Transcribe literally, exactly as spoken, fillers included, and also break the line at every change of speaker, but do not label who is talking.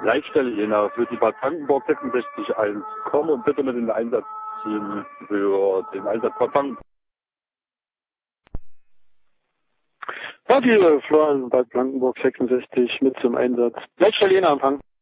Leitstelle Jena für die Bad Brandenburg sechsundsechzig eins. Komm und bitte mit in den Einsatz ziehen für den Einsatz Bad Brandenburg.
Radio Florian, Bad Blankenburg sechsundsechzig mit zum Einsatz. Leitstelle Jena Empfang.